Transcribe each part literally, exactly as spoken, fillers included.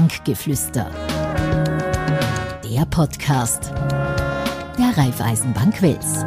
Bankgeflüster. Der Podcast der Raiffeisenbank Wels.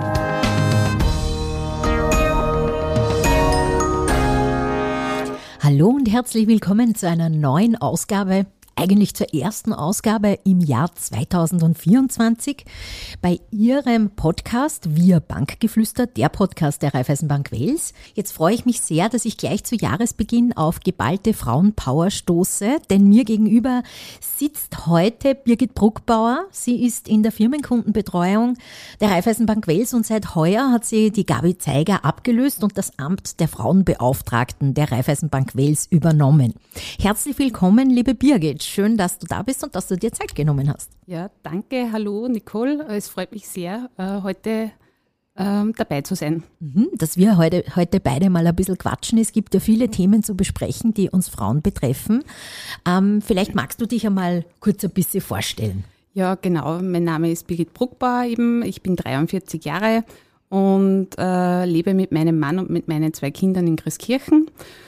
Hallo und herzlich willkommen zu einer neuen Ausgabe, eigentlich zur ersten Ausgabe im Jahr zweitausendvierundzwanzig bei Ihrem Podcast Wir Bankgeflüster, der Podcast der Raiffeisenbank Wels. Jetzt freue ich mich sehr, dass ich gleich zu Jahresbeginn auf geballte Frauenpower stoße, denn mir gegenüber sitzt heute Birgit Bruckbauer. Sie ist in der Firmenkundenbetreuung der Raiffeisenbank Wels und seit heuer hat sie die Gabi Zeiger abgelöst und das Amt der Frauenbeauftragten der Raiffeisenbank Wels übernommen. Herzlich willkommen, liebe Birgit. Schön, dass du da bist und dass du dir Zeit genommen hast. Ja, danke. Hallo, Nicole. Es freut mich sehr, heute ähm, dabei zu sein. Dass wir heute, heute beide mal ein bisschen quatschen. Es gibt ja viele Themen zu besprechen, die uns Frauen betreffen. Ähm, vielleicht magst du dich einmal kurz ein bisschen vorstellen. Ja, genau. Mein Name ist Birgit Bruckbauer eben. Ich bin dreiundvierzig Jahre und äh, lebe mit meinem Mann und mit meinen zwei Kindern in Christkirchen.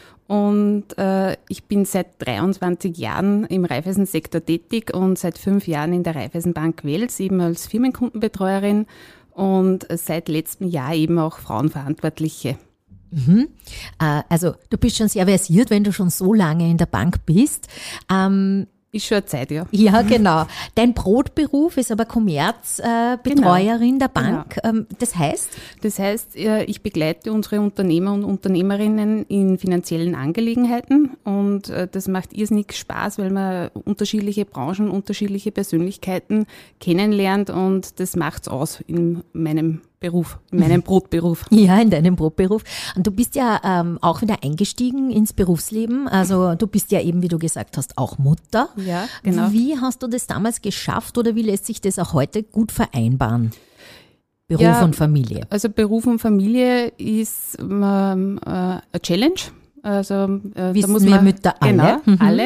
Und äh, ich bin seit dreiundzwanzig Jahren im Raiffeisensektor tätig und seit fünf Jahren in der Raiffeisenbank Wels eben als Firmenkundenbetreuerin und seit letztem Jahr eben auch Frauenverantwortliche. Mhm. Äh, also du bist schon sehr versiert, wenn du schon so lange in der Bank bist. Ähm, Ist schon eine Zeit, ja. Ja, genau. Dein Brotberuf ist aber Kommerzbetreuerin äh, der Bank. Genau. Ähm, das heißt? Das heißt, ich begleite unsere Unternehmer und Unternehmerinnen in finanziellen Angelegenheiten und äh, das macht irrsinnig Spaß, weil man unterschiedliche Branchen, unterschiedliche Persönlichkeiten kennenlernt und das macht's aus in meinem Beruf, in meinem Brotberuf. Ja, in deinem Brotberuf. Und du bist ja ähm, auch wieder eingestiegen ins Berufsleben. Also du bist ja eben, wie du gesagt hast, auch Mutter. Ja, genau. Wie hast du das damals geschafft oder wie lässt sich das auch heute gut vereinbaren? Beruf ja, und Familie. Also Beruf und Familie ist ähm, äh, eine Challenge. Also äh, Wissen da muss wir man, Mütter alle. Genau, Mhm. alle.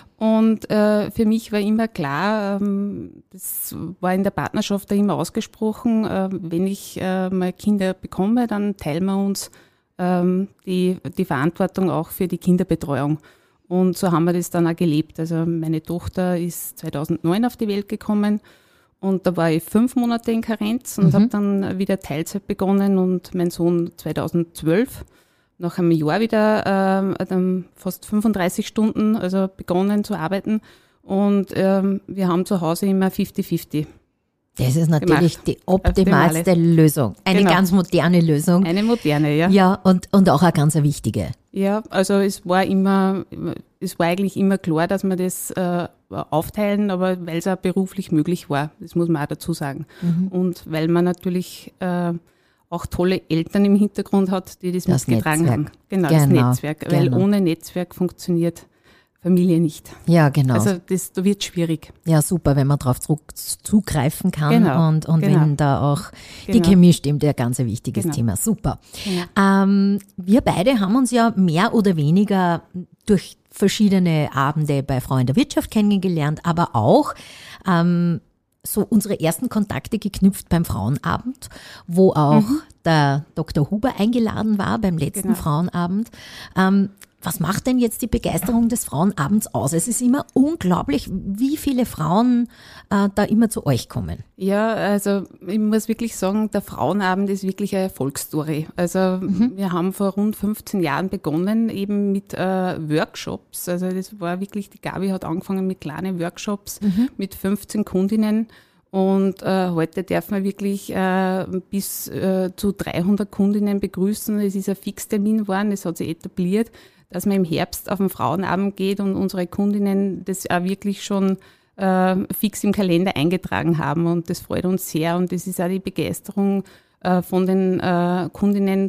Und äh, für mich war immer klar, ähm, das war in der Partnerschaft da immer ausgesprochen, äh, wenn ich äh, mal Kinder bekomme, dann teilen wir uns ähm, die, die Verantwortung auch für die Kinderbetreuung. Und so haben wir das dann auch gelebt. Also meine Tochter ist zweitausendneun auf die Welt gekommen und da war ich fünf Monate in Karenz und mhm. habe dann wieder Teilzeit begonnen und mein Sohn zweitausendzwölf. Nach einem Jahr wieder ähm, fast fünfunddreißig Stunden also begonnen zu arbeiten und ähm, wir haben zu Hause immer fünfzig fünfzig. Das ist natürlich gemacht. die optimalste Optimale. Lösung. Eine Genau. ganz moderne Lösung. Eine moderne, ja. Ja, und, und auch eine ganz wichtige. Ja, also es war immer, es war eigentlich immer klar, dass wir das äh, aufteilen, aber weil es auch beruflich möglich war, das muss man auch dazu sagen. Mhm. Und weil man natürlich äh, auch tolle Eltern im Hintergrund hat, die das, das mitgetragen Netzwerk. haben. Genau, genau, das Netzwerk. Weil genau. ohne Netzwerk funktioniert Familie nicht. Ja, genau. Also das, da wird schwierig. Ja, super, wenn man darauf zugreifen kann genau, und, und genau. wenn da auch genau. die Chemie stimmt, ja, ganz ein wichtiges genau. Thema. Super. Genau. Ähm, wir beide haben uns ja mehr oder weniger durch verschiedene Abende bei Frau in der Wirtschaft kennengelernt, aber auch ähm, so unsere ersten Kontakte geknüpft beim Frauenabend, wo auch mhm. der Doktor Huber eingeladen war beim letzten genau. Frauenabend. Ähm, was macht denn jetzt die Begeisterung des Frauenabends aus? Es ist immer unglaublich, wie viele Frauen äh, da immer zu euch kommen. Ja, also ich muss wirklich sagen, der Frauenabend ist wirklich eine Erfolgsstory. Also mhm. wir haben vor rund fünfzehn Jahren begonnen eben mit äh, Workshops. Also das war wirklich, die Gabi hat angefangen mit kleinen Workshops mhm. mit fünfzehn Kundinnen. Und äh, heute dürfen wir wirklich äh, bis äh, zu dreihundert Kundinnen begrüßen. Es ist ein Fixtermin geworden, es hat sich etabliert, dass man im Herbst auf den Frauenabend geht und unsere Kundinnen das auch wirklich schon äh, fix im Kalender eingetragen haben. Und das freut uns sehr. Und das ist auch die Begeisterung äh, von den äh, Kundinnen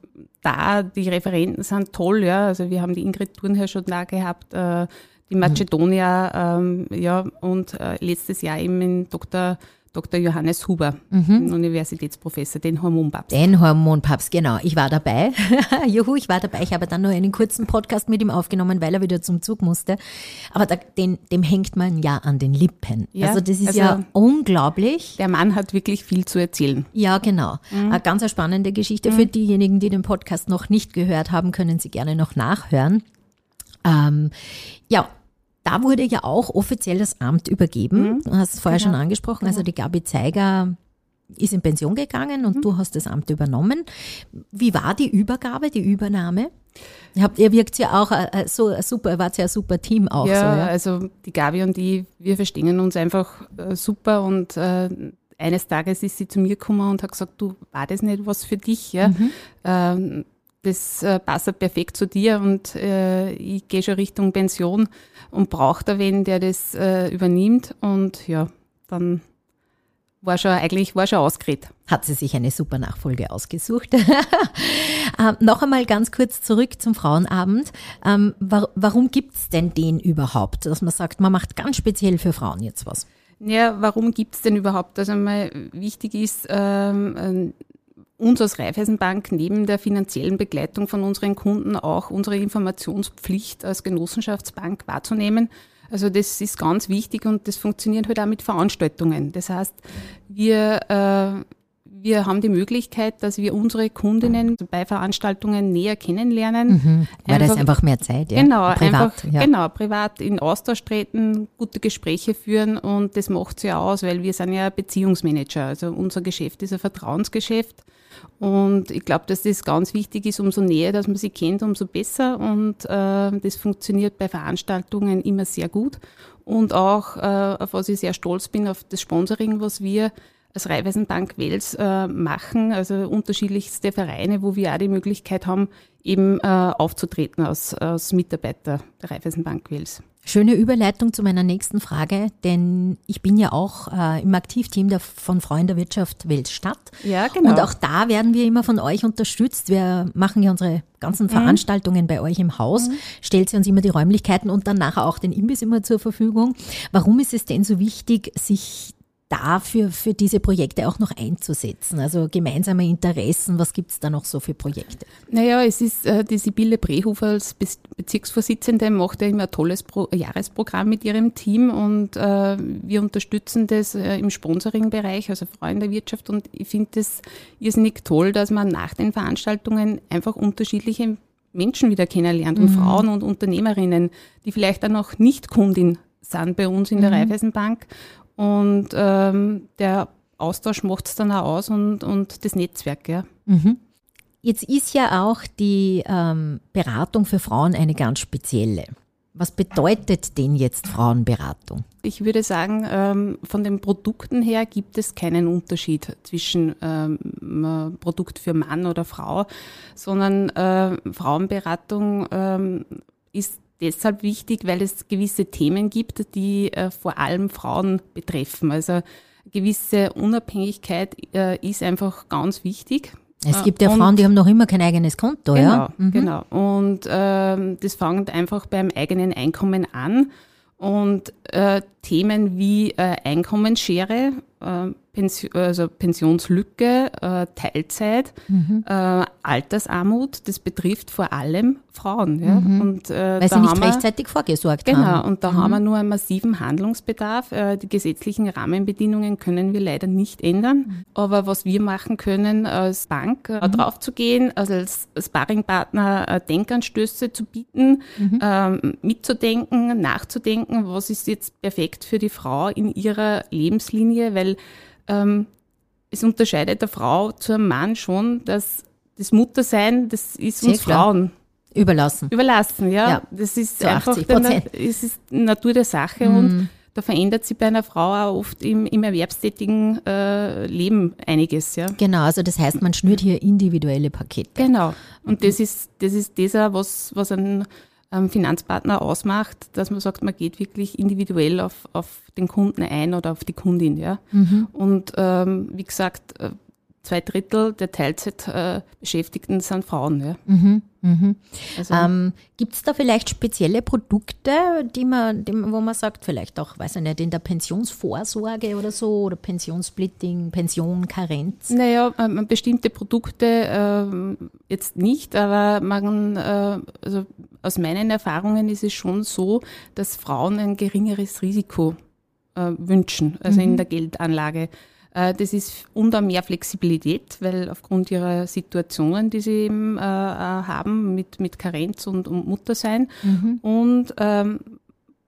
da. Die Referenten sind toll. Ja. Also wir haben die Ingrid Thurnherr schon da gehabt, äh, die Macedonia, ähm, ja, und äh, letztes Jahr eben in Doktor Doktor Johannes Huber, mhm. Universitätsprofessor, den Hormonpapst. Den Hormonpapst, genau. Ich war dabei. Juhu, ich war dabei. Ich habe dann nur einen kurzen Podcast mit ihm aufgenommen, weil er wieder zum Zug musste. Aber da, den, dem hängt man ja an den Lippen. Ja, also das ist also ja unglaublich. Der Mann hat wirklich viel zu erzählen. Ja, genau. Mhm. Eine ganz eine spannende Geschichte. Mhm. Für diejenigen, die den Podcast noch nicht gehört haben, können Sie gerne noch nachhören. Ähm, ja, Da wurde ja auch offiziell das Amt übergeben. Mhm. Du hast es vorher Genau. schon angesprochen. Also die Gabi Zeiger ist in Pension gegangen und mhm. du hast das Amt übernommen. Wie war die Übergabe, die Übernahme? Ihr, habt, ihr wirkt ja auch äh, so super, wart ja ein super Team auch. Ja, so, ja, also die Gabi und ich, wir verstehen uns einfach äh, super und äh, eines Tages ist sie zu mir gekommen und hat gesagt, du, war das nicht was für dich? Ja? Mhm. Ähm, das äh, passt perfekt zu dir und äh, ich gehe schon Richtung Pension und brauche da wen, der das äh, übernimmt. Und ja, dann war schon eigentlich war schon ausgeredet. Hat sie sich eine super Nachfolge ausgesucht. ähm, noch einmal ganz kurz zurück zum Frauenabend. Ähm, war, warum gibt es denn den überhaupt, dass man sagt, man macht ganz speziell für Frauen jetzt was? Ja, warum gibt es denn überhaupt? Also mal wichtig ist, ähm, uns als Raiffeisenbank neben der finanziellen Begleitung von unseren Kunden auch unsere Informationspflicht als Genossenschaftsbank wahrzunehmen. Also das ist ganz wichtig und das funktioniert halt auch mit Veranstaltungen. Das heißt, wir, äh, wir haben die Möglichkeit, dass wir unsere Kundinnen bei Veranstaltungen näher kennenlernen. Mhm, weil da ist einfach mehr Zeit, ja. Genau, privat, einfach, ja. genau, privat in Austausch treten, gute Gespräche führen und das macht es ja aus, weil wir sind ja Beziehungsmanager. Also unser Geschäft ist ein Vertrauensgeschäft. Und ich glaube, dass das ganz wichtig ist, umso näher, dass man sie kennt, umso besser. Und äh, das funktioniert bei Veranstaltungen immer sehr gut. Und auch, äh, auf was ich sehr stolz bin, auf das Sponsoring, was wir als Raiffeisenbank Wels äh, machen, also unterschiedlichste Vereine, wo wir auch die Möglichkeit haben, eben äh, aufzutreten als, als Mitarbeiter der Raiffeisenbank Wels. Schöne Überleitung zu meiner nächsten Frage, denn ich bin ja auch äh, im Aktivteam der, von Frauen der Wirtschaft Wels-Stadt. Ja, genau. Und auch da werden wir immer von euch unterstützt. Wir machen ja unsere ganzen Veranstaltungen mhm. bei euch im Haus, mhm. stellt sie uns immer die Räumlichkeiten und dann nachher auch den Imbiss immer zur Verfügung. Warum ist es denn so wichtig, sich dafür für diese Projekte auch noch einzusetzen? Also gemeinsame Interessen, was gibt es da noch so für Projekte? Naja, es ist äh, die Sibylle Brehofer als Be- Bezirksvorsitzende macht ja immer ein tolles Pro- Jahresprogramm mit ihrem Team und äh, wir unterstützen das äh, im Sponsoring-Bereich, also Frauen der Wirtschaft, und ich finde das irrsinnig toll, dass man nach den Veranstaltungen einfach unterschiedliche Menschen wieder kennenlernt und mhm. Frauen und Unternehmerinnen, die vielleicht auch noch nicht Kundin sind bei uns in der mhm. Raiffeisenbank. Und ähm, der Austausch macht es dann auch aus und, und das Netzwerk. Ja. Mhm. Jetzt ist ja auch die ähm, Beratung für Frauen eine ganz spezielle. Was bedeutet denn jetzt Frauenberatung? Ich würde sagen, ähm, von den Produkten her gibt es keinen Unterschied zwischen ähm, Produkt für Mann oder Frau, sondern äh, Frauenberatung ähm, ist deshalb wichtig, weil es gewisse Themen gibt, die äh, vor allem Frauen betreffen. Also gewisse Unabhängigkeit äh, ist einfach ganz wichtig. Es gibt ja und, Frauen, die haben noch immer kein eigenes Konto. Genau, ja? Mhm. genau. Und ähm, das fängt einfach beim eigenen Einkommen an. Und äh, Themen wie äh, Einkommensschere, äh, Pension, also Pensionslücke, äh, Teilzeit, mhm. äh, Altersarmut, das betrifft vor allem Frauen. Ja? Mhm. Und, äh, Weil da sie nicht haben wir, rechtzeitig vorgesorgt genau, haben. Genau, und da mhm. haben wir nur einen massiven Handlungsbedarf. Äh, die gesetzlichen Rahmenbedingungen können wir leider nicht ändern. Mhm. Aber was wir machen können als Bank, äh, mhm. drauf zu gehen, also als Sparringpartner äh, Denkanstöße zu bieten, mhm. ähm, mitzudenken, nachzudenken, was ist jetzt perfekt für die Frau in ihrer Lebenslinie, weil ähm, es unterscheidet der Frau zu einem Mann schon, dass das Muttersein, das ist Sehr uns klar. Frauen überlassen. Überlassen, ja. ja. Das ist so einfach der, es ist Natur der Sache mhm. und da verändert sich bei einer Frau auch oft im, im erwerbstätigen äh, Leben einiges, ja. Genau, also das heißt, man schnürt hier individuelle Pakete. Genau. Und das ist das ist das auch, was, was ein ähm, Finanzpartner ausmacht, dass man sagt, man geht wirklich individuell auf, auf den Kunden ein oder auf die Kundin, ja. Mhm. Und ähm, wie gesagt, zwei Drittel der Teilzeitbeschäftigten sind Frauen, ja. Mhm. Mhm. Also, ähm, gibt es da vielleicht spezielle Produkte, die man, die man, wo man sagt, vielleicht auch, weiß ich nicht, in der Pensionsvorsorge oder so oder Pensionssplitting, Pension, Karenz? Naja, ähm, bestimmte Produkte ähm, jetzt nicht, aber man, äh, also aus meinen Erfahrungen ist es schon so, dass Frauen ein geringeres Risiko äh, wünschen, also mhm. in der Geldanlage. Das ist und auch mehr Flexibilität, weil aufgrund ihrer Situationen, die sie eben äh, haben mit, mit Karenz und, und Muttersein. Mhm. Und ähm,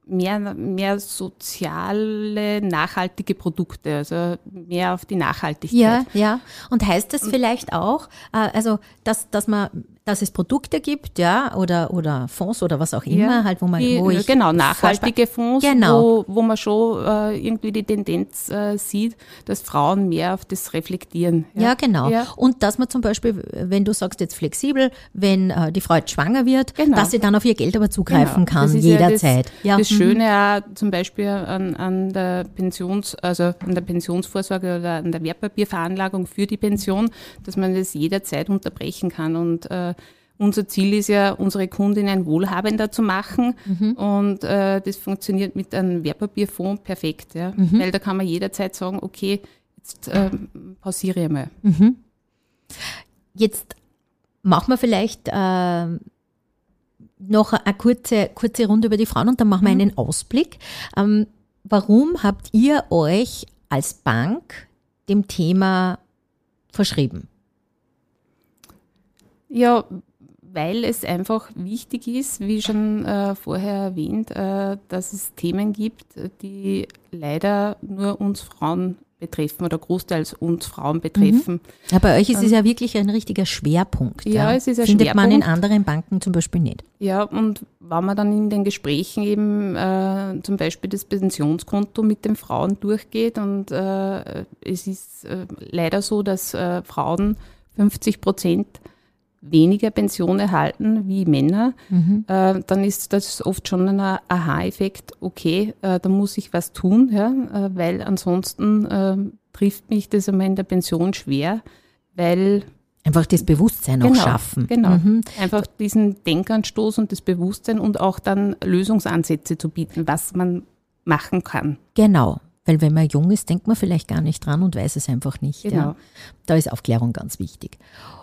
mehr, mehr soziale, nachhaltige Produkte, also mehr auf die Nachhaltigkeit. Ja, ja. Und heißt das vielleicht auch, äh, also dass, dass man, dass es Produkte gibt, ja, oder, oder Fonds oder was auch immer, Ja, halt, wo man, die, wo ich genau, nachhaltige Fonds, Genau. wo, wo man schon äh, irgendwie die Tendenz äh, sieht, dass Frauen mehr auf das reflektieren. Ja, genau. Ja. Und dass man zum Beispiel, wenn du sagst jetzt flexibel, wenn äh, die Frau jetzt schwanger wird, Genau. dass sie dann auf ihr Geld aber zugreifen Genau. kann, Das ist jederzeit. Ja, das, das mhm. Schöne auch zum Beispiel an, an der Pensions, also an der Pensionsvorsorge oder an der Wertpapierveranlagung für die Pension, dass man das jederzeit unterbrechen kann. Und äh, unser Ziel ist ja, unsere Kundinnen wohlhabender zu machen. Mhm. Und äh, das funktioniert mit einem Wertpapierfonds perfekt. Ja? Mhm. Weil da kann man jederzeit sagen, okay, jetzt äh, pausiere ich mal. Mhm. Jetzt machen wir vielleicht äh, noch eine kurze, kurze Runde über die Frauen und dann machen wir mhm. einen Ausblick. Ähm, warum habt ihr euch als Bank dem Thema verschrieben? Ja, weil es einfach wichtig ist, wie schon äh, vorher erwähnt, äh, dass es Themen gibt, die leider nur uns Frauen betreffen oder großteils uns Frauen betreffen. Mhm. Ja, bei euch ist ähm, es ja wirklich ein richtiger Schwerpunkt. Ja, ja. es ist ein Findet Schwerpunkt. man in anderen Banken zum Beispiel nicht. Ja, und wenn man dann in den Gesprächen eben äh, zum Beispiel das Pensionskonto mit den Frauen durchgeht und äh, es ist äh, leider so, dass äh, Frauen fünfzig Prozent weniger Pension erhalten wie Männer, mhm. äh, dann ist das oft schon ein Aha-Effekt, okay, äh, da muss ich was tun, ja, äh, weil ansonsten äh, trifft mich das einmal in der Pension schwer, weil einfach das Bewusstsein auch genau, schaffen. Genau, mhm. einfach diesen Denkanstoß und das Bewusstsein und auch dann Lösungsansätze zu bieten, was man machen kann. Genau. Weil wenn man jung ist, denkt man vielleicht gar nicht dran und weiß es einfach nicht. Genau. Ja. Da ist Aufklärung ganz wichtig.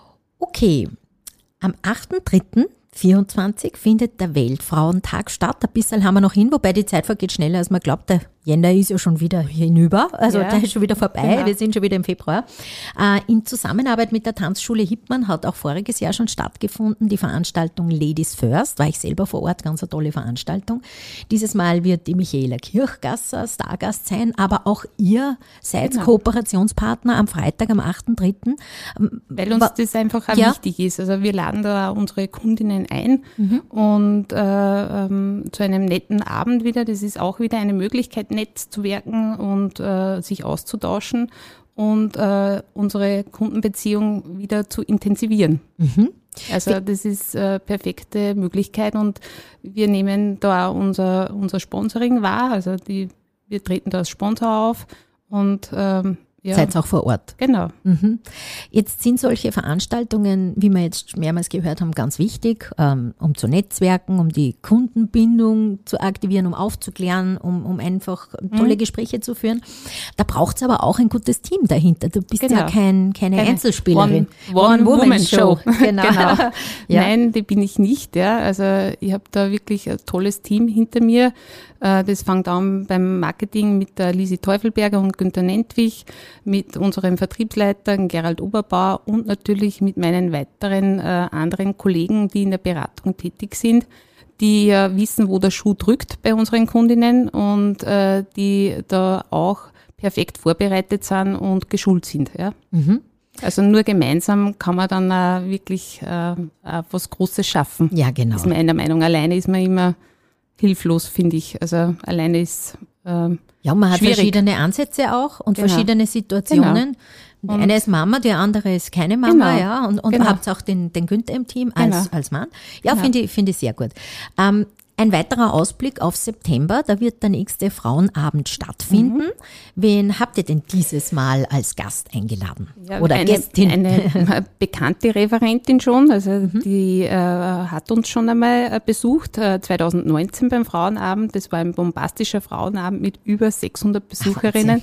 Okay, am achter dritter vierundzwanzig findet der Weltfrauentag statt. Ein bisschen haben wir noch hin, wobei die Zeit vergeht schneller, als man glaubt. Der Jänner ist ja schon wieder hinüber, also ja, der ist schon wieder vorbei. Genau. Wir sind schon wieder im Februar. Äh, in Zusammenarbeit mit der Tanzschule Hippmann hat auch voriges Jahr schon stattgefunden die Veranstaltung Ladies First. War ich selber vor Ort, ganz eine tolle Veranstaltung. Dieses Mal wird die Michaela Kirchgasser Stargast sein, aber auch ihr seid genau. Kooperationspartner am Freitag, am achter dritter Weil uns das einfach auch ja. wichtig ist. Also wir laden da unsere Kundinnen ein mhm. und äh, ähm, zu einem netten Abend wieder. Das ist auch wieder eine Möglichkeit, nett zu wirken und äh, sich auszutauschen und äh, unsere Kundenbeziehung wieder zu intensivieren. Mhm. Also das ist eine perfekte Möglichkeit und wir nehmen da unser, unser Sponsoring wahr. Also die, wir treten da als Sponsor auf und ähm, ja. Seid auch vor Ort. Genau. Mhm. Jetzt sind solche Veranstaltungen, wie wir jetzt mehrmals gehört haben, ganz wichtig, ähm, um zu netzwerken, um die Kundenbindung zu aktivieren, um aufzuklären, um, um einfach tolle mhm. Gespräche zu führen. Da braucht es aber auch ein gutes Team dahinter. Du bist genau. ja kein, keine, keine Einzelspielerin. One-Woman-Show. One genau. genau. Ja. Nein, die bin ich nicht. Ja. Also ich habe da wirklich ein tolles Team hinter mir. Das fängt an beim Marketing mit der Lisi Teufelberger und Günther Nentwich, mit unseren Vertriebsleitern Gerald Oberbauer und natürlich mit meinen weiteren äh, anderen Kollegen, die in der Beratung tätig sind, die äh, wissen, wo der Schuh drückt bei unseren Kundinnen und äh, die da auch perfekt vorbereitet sind und geschult sind. Ja. Mhm. Also nur gemeinsam kann man dann äh, wirklich äh, äh, was Großes schaffen. Ja, genau. Das ist meiner Meinung. Alleine ist man immer hilflos, finde ich. Also alleine ist ähm, ja, man hat schwierig. Verschiedene Ansätze auch und genau. verschiedene Situationen. Genau. Die eine ist Mama, die andere ist keine Mama, genau. ja. Und, und genau. habt auch den, den Günther im Team als, genau. als Mann. Ja, genau. finde ich, finde ich sehr gut. Ähm, ein weiterer Ausblick auf September, da wird der nächste Frauenabend stattfinden. Mhm. Wen habt ihr denn dieses Mal als Gast eingeladen? Ja, Oder eine, Gästin? Eine bekannte Referentin schon, also mhm. die äh, hat uns schon einmal äh, besucht, äh, zwanzig neunzehn beim Frauenabend. Das war ein bombastischer Frauenabend mit über sechshundert Besucherinnen.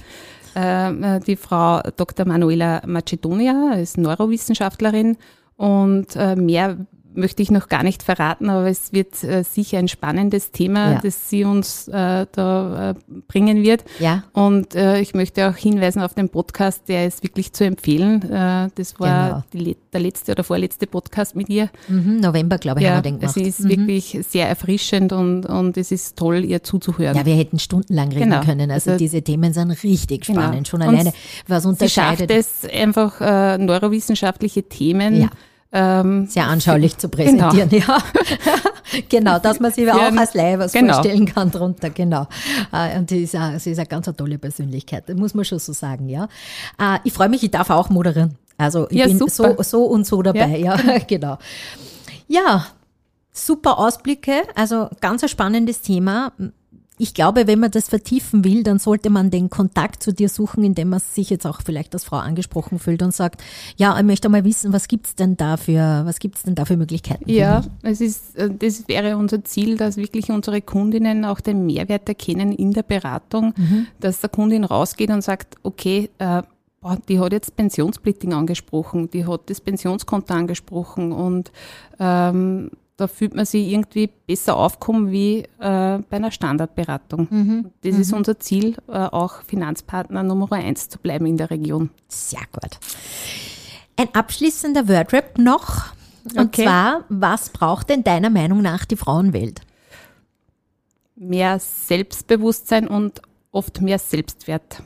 Äh, die Frau Doktor Manuela Macedonia ist Neurowissenschaftlerin und äh, mehr möchte ich noch gar nicht verraten, aber es wird äh, sicher ein spannendes Thema, Ja. das sie uns äh, da äh, bringen wird. Ja. Und äh, ich möchte auch hinweisen auf den Podcast, der ist wirklich zu empfehlen. Äh, das war Genau. die, der letzte oder vorletzte Podcast mit ihr. Mhm, November, glaube ich, Ja, haben wir den gemacht. sie ist Mhm. wirklich sehr erfrischend und, und es ist toll, ihr zuzuhören. Ja, wir hätten stundenlang reden Genau. können. Also, Also- diese Themen sind richtig Genau. spannend. Schon Und alleine, was Sie schafft unterscheidet, es einfach, äh, neurowissenschaftliche Themen Ja. ähm, sehr anschaulich zu präsentieren. Ja. Genau, dass man sich Für auch einen- als Laie was genau. vorstellen kann drunter. Genau. Äh, Und sie ist, auch, sie ist eine ganz eine tolle Persönlichkeit, das muss man schon so sagen. Ja. Äh, Ich freue mich, ich darf auch moderieren. Also ich Ja, bin super. so, so und so dabei. Ja, genau. Ja, super Ausblicke. Also ganz ein spannendes Thema. Ich glaube, wenn man das vertiefen will, dann sollte man den Kontakt zu dir suchen, indem man sich jetzt auch vielleicht als Frau angesprochen fühlt und sagt, ja, ich möchte mal wissen, was gibt's denn da für, was gibt's denn da für Möglichkeiten? für Ja, mich? es ist, äh, das wäre unser Ziel, dass wirklich unsere Kundinnen auch den Mehrwert erkennen in der Beratung, dass der Kundin rausgeht und sagt, okay, äh, boah, die hat jetzt Pensionssplitting angesprochen, die hat das Pensionskonto angesprochen und ähm, da fühlt man sich irgendwie besser aufkommen wie äh, bei einer Standardberatung. Das ist unser Ziel, äh, auch Finanzpartner Nummer eins zu bleiben in der Region. Sehr gut. Ein abschließender Wordrap noch. Und Okay. zwar, was braucht denn deiner Meinung nach die Frauenwelt? Mehr Selbstbewusstsein und oft mehr Selbstwert.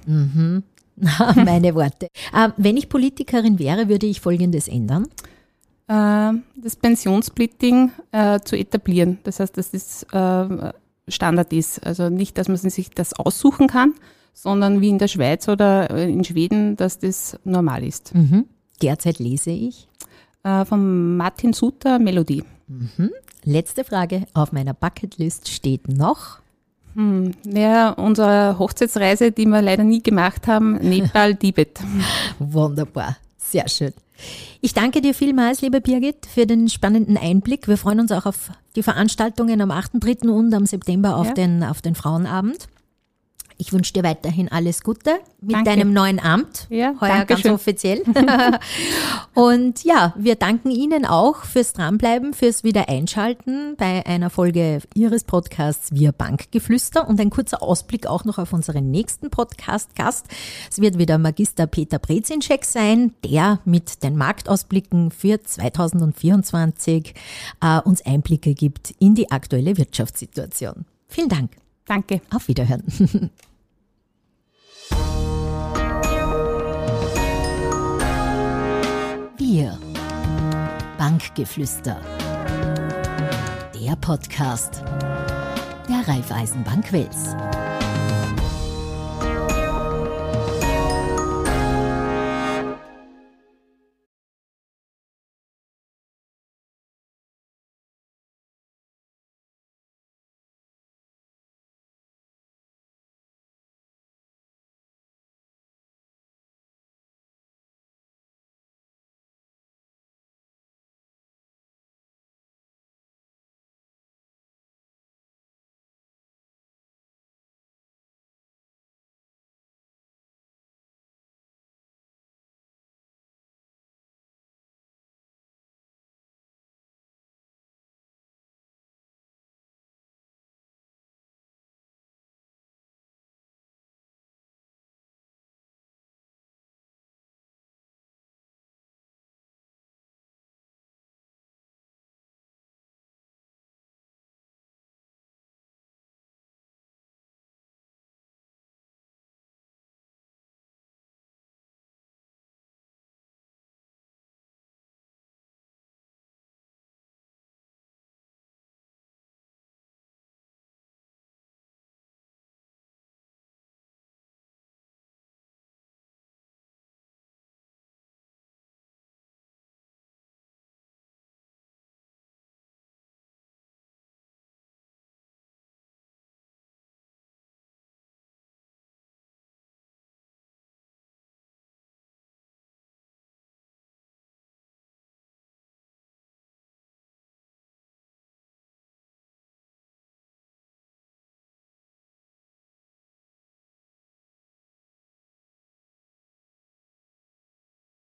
Meine Worte. Äh, wenn ich Politikerin wäre, würde ich Folgendes ändern. äh, das Pensionssplitting äh, zu etablieren. Das heißt, dass das äh, Standard ist. Also nicht, dass man sich das aussuchen kann, sondern wie in der Schweiz oder äh, in Schweden, dass das normal ist. Mhm. Derzeit lese ich. Äh, von Martin Suter, Melodie. Letzte Frage. Auf meiner Bucketlist steht noch. Hm, ja, unsere Hochzeitsreise, die wir leider nie gemacht haben, Nepal, Tibet. Wunderbar. Sehr schön. Ich danke dir vielmals, liebe Birgit, für den spannenden Einblick. Wir freuen uns auch auf die Veranstaltungen am achten dritten und am September auf, Ja. den, auf den Frauenabend. Ich wünsche dir weiterhin alles Gute mit Danke. deinem neuen Amt. Ja, heuer danke ganz schön. offiziell. Und ja, wir danken Ihnen auch fürs Dranbleiben, fürs Wiedereinschalten bei einer Folge Ihres Podcasts Wir Bankgeflüster und ein kurzer Ausblick auch noch auf unseren nächsten Podcast-Gast. Es wird wieder Magister Peter Brezinschek sein, der mit den Marktausblicken für zweitausendvierundzwanzig äh, uns Einblicke gibt in die aktuelle Wirtschaftssituation. Vielen Dank. Danke. Auf Wiederhören. Wir Bankgeflüster. Der Podcast der Raiffeisenbank Wels.